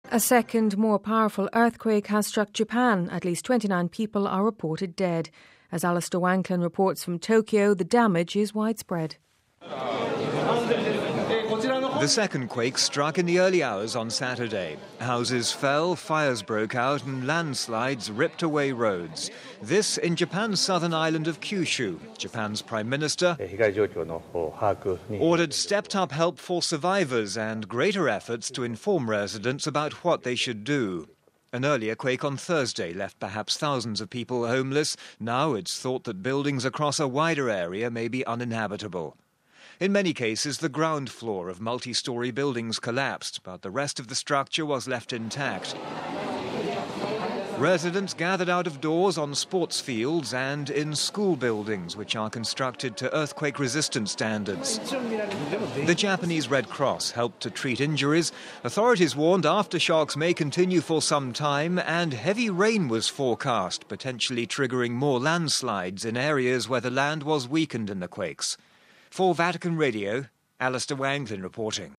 A second, more powerful earthquake has struck Japan. At least 29 people are reported dead. As Alistair Wanklin reports from Tokyo, the damage is widespread. The second quake struck in the early hours on Saturday. Houses fell, fires broke out and landslides ripped away roads. This in Japan's southern island of Kyushu. Japan's Prime Minister ordered stepped-up help for survivors and greater efforts to inform residents about what they should do. An earlier quake on Thursday left perhaps thousands of people homeless. Now it's thought that buildings across a wider area may be uninhabitable. In many cases, the ground floor of multi-storey buildings collapsed, but the rest of the structure was left intact. Residents gathered out of doors on sports fields and in school buildings, which are constructed to earthquake-resistant standards. The Japanese Red Cross helped to treat injuries. Authorities warned aftershocks may continue for some time, and heavy rain was forecast, potentially triggering more landslides in areas where the land was weakened in the quakes. For Vatican Radio, Alistair Wanklin reporting.